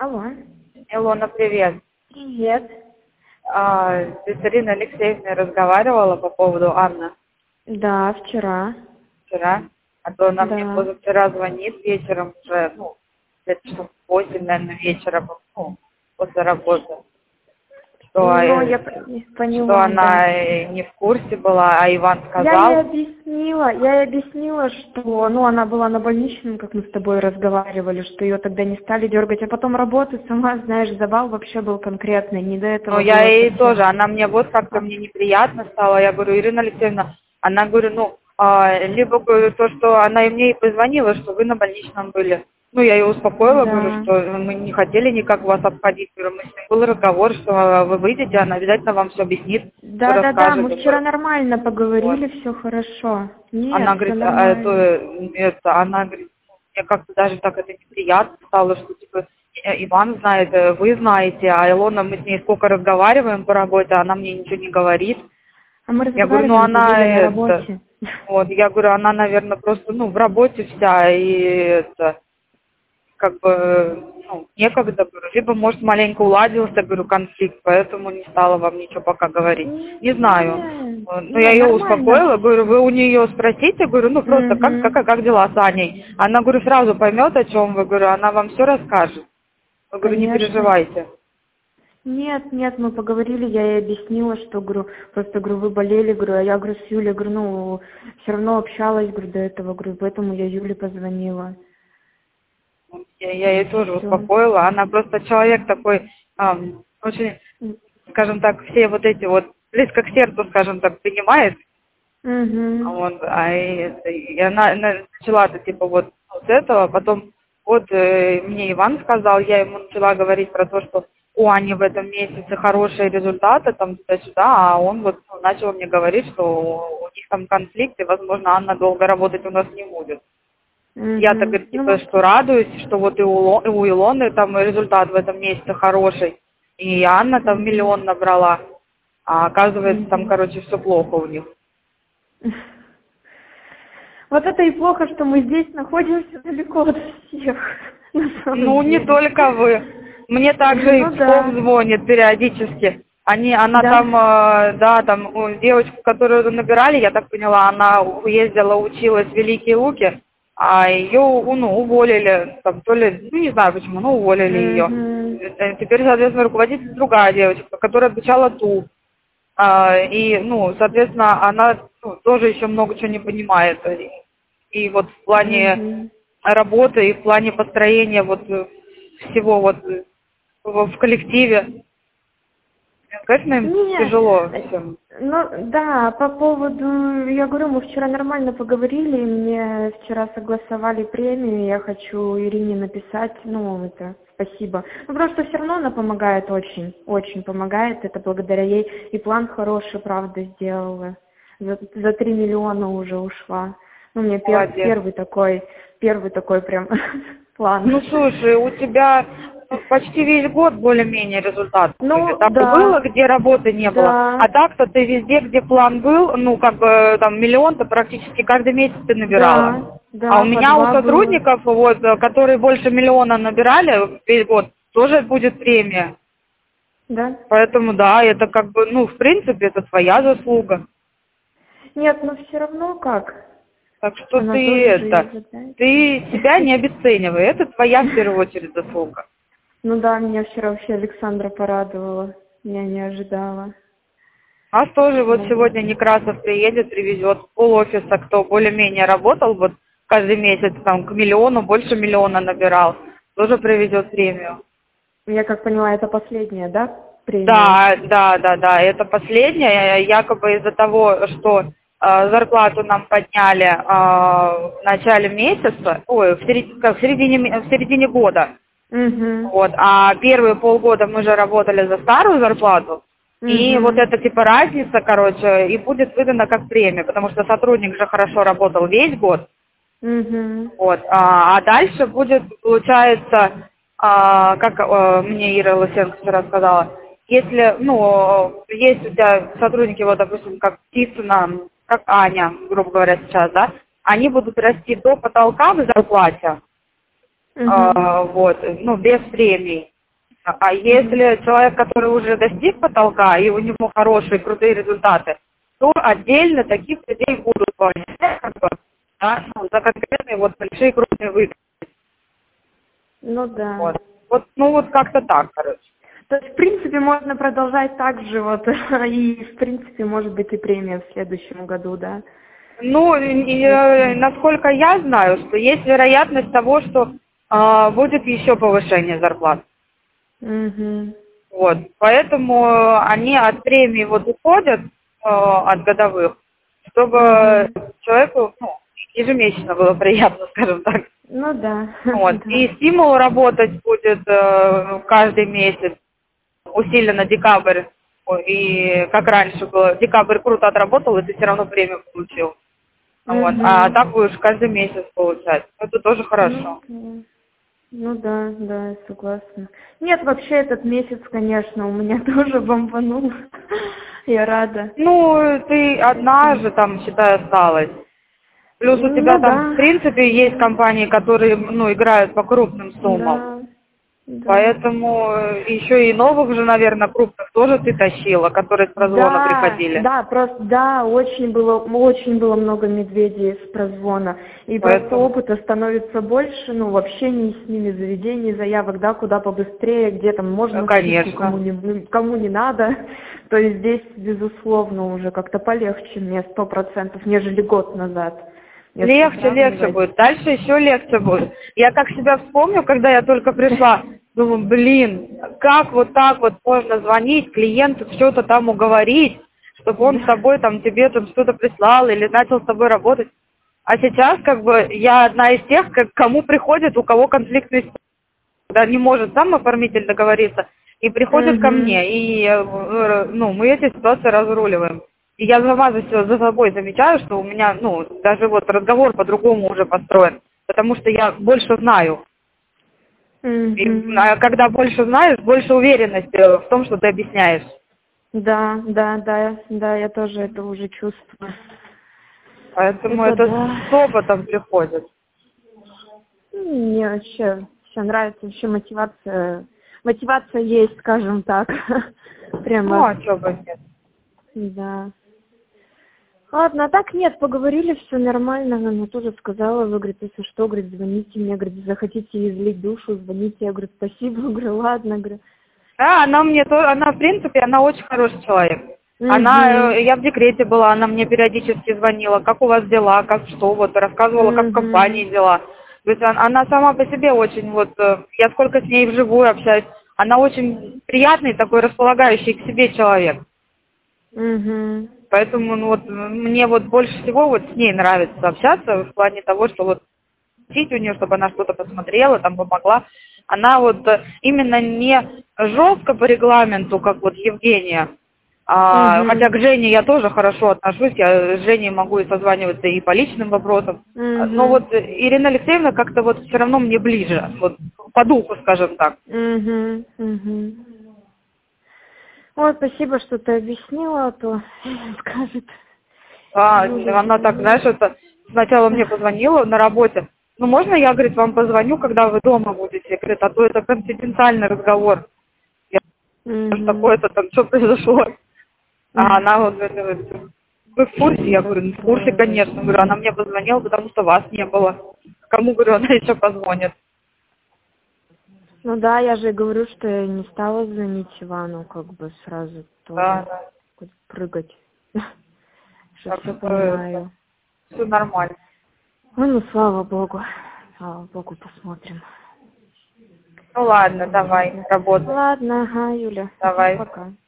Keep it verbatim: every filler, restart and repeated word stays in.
Алло. Илона, привет. Привет. А, ты с Ириной Алексеевной разговаривала по поводу Анны Да, вчера. вчера? А то она мне Да. позавчера звонит вечером уже, ну, где-то часов восемь, наверное, вечера, ну, после работы. Что, Ну, э, я п- что поняла, да. она э, не в курсе была, а Иван Я ей сказал. объяснила, я ей объяснила, что, ну, она была на больничном, как мы с тобой разговаривали, что ее тогда не стали дергать, а потом работать, сама, знаешь, завал вообще был конкретный, не до Ну, этого я было ей тоже, совсем. она мне вот как-то А, мне неприятно стало. Я говорю, Ирина Алексеевна, она говорю, ну, а, либо говорю, то, что она и мне и позвонила, что вы на больничном были. Ну, я ее успокоила, говорю, да. что мы не хотели никак вас обходить. Говорю, мы с ней был разговор, что вы выйдете, она обязательно вам все объяснит, все Да-да-да, расскажет. мы вчера Говорю, нормально вот. поговорили, все хорошо. Нет, Она все говорит, а, это, нормально. это, она говорит, мне как-то даже так это неприятно стало, что типа э, Иван знает, э, вы знаете, а Илона, мы с ней сколько разговариваем по работе, она мне ничего не говорит. А мы Я говорю, ну разговариваем-то, она Юля, на это, работе. вот, я говорю, она, наверное, просто, ну, в работе вся, и это, как бы, ну, некогда, говорю, либо, может, маленько уладился, говорю, конфликт, поэтому не стала вам ничего пока говорить. Не знаю. Нет, Вот, ну, я нет, ее нормально. успокоила, говорю, вы у нее спросите, говорю, ну, просто, как, как, Угу, как дела с Аней? Она, говорю, сразу поймет, о чем вы, говорю, она вам все расскажет. Я говорю, не конечно. переживайте. Нет, нет, мы поговорили, я ей объяснила, что, говорю, просто, говорю, вы болели, говорю, а я, говорю, с Юлей, говорю, ну, все равно общалась, говорю, до этого, говорю, поэтому я Юле позвонила. Я, я И ее тоже все. успокоила. Она просто человек такой, ам, очень, скажем так, все вот эти вот, близко к сердцу, скажем так, принимает. А Угу. Вот, а и, это, и она, она начала-то типа вот с этого, потом вот э, мне Иван сказал, я ему начала говорить про то, что у Ани в этом месяце хорошие результаты, там туда-сюда, а он вот ну, начал мне говорить, что у, у них там конфликт, и, возможно, Анна долго работать у нас не будет. Я-то, Угу. говорит, Ну, типа, может, что радуюсь, что вот и у, Ло- и у Илоны там результат в этом месяце хороший, и Анна там угу. миллион набрала, а оказывается, там, Угу. короче, все плохо у них. Вот это и плохо, что мы здесь находимся далеко от всех, на самом Ну, не деле. только вы. Мне также и Ну Псков да, звонит периодически. Они, она да. там, э, да, там у девочку, которую набирали, я так поняла, она уездила, училась в Великие Луки, а ее, ну, уволили, там, то ли, ну, не знаю почему, но уволили ее. Угу. Э, Теперь, соответственно, руководитель другая девочка, которая обучала ту. А, и, ну, соответственно, она ну, тоже еще много чего не понимает. И, и вот в плане Угу. работы, и в плане построения вот э, всего вот э, в, в коллективе. Конечно, им Не, тяжело э, всем. ну да, по поводу, я говорю, мы вчера нормально поговорили, и мне вчера согласовали премию, я хочу Ирине написать, ну это, спасибо. Ну просто все равно она помогает очень, очень помогает, это благодаря ей, и план хороший, правда, сделала, за, за три миллиона уже ушла. Ну, мне пер, Молодец. первый такой, первый такой прям план. Ну, слушай, у тебя ну, почти весь год более-менее результаты были. Ну, Там было, да, где работы не было. да, А так-то ты везде, где план был, ну, как бы там миллион-то практически каждый месяц ты да, набирала. А у да, по меня у два было. сотрудников, вот, э, которые больше миллиона набирали весь год, тоже будет премия. Да? Поэтому, да, это как бы, ну, в принципе, это твоя заслуга. Нет, но все равно как? Так что Она ты тоже же это, ожидает. ты себя не обесценивай, это твоя в первую очередь заслуга. Ну да, меня вчера вообще Александра порадовала. Я не ожидала. У нас тоже вот Ну, сегодня Некрасов приедет, привезет пол офиса, кто более-менее работал, вот каждый месяц там к миллиону, больше миллиона набирал, тоже привезет премию. я как поняла, это последняя, да, премия? Да, да, да, да, это последнее, якобы из-за того, что э, зарплату нам подняли э, в начале месяца, ой, в середине, в середине, ме- в середине года, Угу. вот, а первые полгода мы же работали за старую зарплату, и вот Угу. эта типа разница, короче, и будет выдана как премия, потому что сотрудник же хорошо работал весь год, Угу. вот, а, а дальше будет, получается, а, как а, мне Ира Лысенко вчера сказала, если, ну, есть у тебя сотрудники, вот, допустим, как Тисина, как Аня, грубо говоря, сейчас, да, они будут расти до потолка в зарплате, Угу. а, вот, ну, без премий. А а если человек, который уже достиг потолка, и у него хорошие, крутые результаты, то отдельно таких людей будут понять, как бы, да, ну, за конкретные вот большие крупные выигрыши. Ну да. Вот. Вот, ну вот как-то так, короче. То есть, в принципе, можно продолжать так же, вот, и, в принципе, может быть и премия в следующем году, да? Ну, и, э, насколько я знаю, что есть вероятность того, что а, будет еще повышение зарплат. Угу. Вот. Поэтому они от премии вот уходят, э, от годовых, чтобы Угу. человеку, ну, ежемесячно было приятно, скажем так. Ну да, Вот. да. И стимул работать будет э, каждый месяц, усиленно декабрь. Ой, и как раньше было, декабрь круто отработал, и ты все равно премию получил. Вот. А Угу. так будешь каждый месяц получать. Это тоже Ну, хорошо. да. Ну да, да, я согласна. Нет, вообще этот месяц, конечно, у меня тоже бомбанул. Я рада. Ну, ты одна же там, считай, осталась. Плюс у тебя Ну там, в да, принципе, есть компании, которые, ну, играют по крупным суммам. да, да. Поэтому э, еще и новых же, наверное, крупных тоже ты тащила, которые с прозвона Да, приходили. да, просто, да, очень было, очень было много медведей с прозвона. И просто Поэтому, опыта становится больше, ну, в общении с ними, заведений, заявок, да, куда побыстрее, где там э, можно скидку, кому конечно. не, ну, кому не надо. То есть здесь, безусловно, уже как-то полегче мне сто процентов, нежели год назад, если Легче, легче сравнивать. будет. Дальше еще легче будет. Я как себя вспомню, когда я только пришла, думаю, блин, как вот так вот можно звонить клиенту, что-то там уговорить, чтобы он с Да. тобой там тебе там что-то прислал или начал с тобой работать. А сейчас как бы я одна из тех, как, кому приходит, у кого конфликтный ситуация, когда не может сам оформитель договориться, и приходит ко Угу. мне, и э, ну, мы эти ситуации разруливаем. И я сама за, се- за собой замечаю, что у меня, ну, даже вот разговор по-другому уже построен, потому что я больше знаю. И Угу. а когда больше знаешь, больше уверенности в том, что ты объясняешь. Да, да, да, да, я тоже это уже чувствую. Поэтому Это это да. с опытом приходит. Ну, мне вообще все нравится, вообще мотивация. Мотивация есть, скажем так. Ну, Прямо, а что бы нет. да. Ладно, а так нет, поговорили, все нормально. Она мне тоже сказала, вы, говорит, если что, говорит, звоните мне, говорит, захотите излить душу, звоните. Я говорю, спасибо, говорю, ладно, говорю. Да, она мне тоже, она в принципе, она очень хороший человек. Она, Угу, э, я в декрете была, она мне периодически звонила, как у вас дела, как что, вот, рассказывала, как в угу, компании дела. То есть он- она сама по себе очень, вот, э, я сколько с ней вживую общаюсь, она очень приятный такой, располагающий к себе человек. угу, Поэтому, ну, вот, мне вот больше всего вот с ней нравится общаться в плане того, что вот просить у нее, чтобы она что-то посмотрела, там помогла. Она вот э, именно не жестко по регламенту, как вот Евгения, а, хотя угу, к Жене я тоже хорошо отношусь, я с Женей могу и созваниваться и по личным вопросам. А, Но угу, вот Ирина Алексеевна как-то вот все равно мне ближе, вот по духу, скажем так. угу, угу. Ой, спасибо, что ты объяснила, а то скажет. А, Юля она так, знаешь, звонила. это сначала мне позвонила на работе. Ну, можно я, говорит, вам позвоню, когда вы дома будете? Говорит, а то это конфиденциальный разговор. Я что Угу. такое-то там, что произошло? А она вот говорит, вы в курсе? Я говорю, ну, в курсе, конечно. Говорю, она мне позвонила, потому что вас не было. Кому, говорю, она еще позвонит? Ну да, я же говорю, что я не стала звонить Ивану, как бы сразу Да, тоже да. прыгать. Что Так все что это понимаю. все нормально. Ну, ну, слава богу. Слава богу, посмотрим. Ну ладно, давай, Ладно. работай. Ладно, ага, Юля. Мгм, Давай. пока.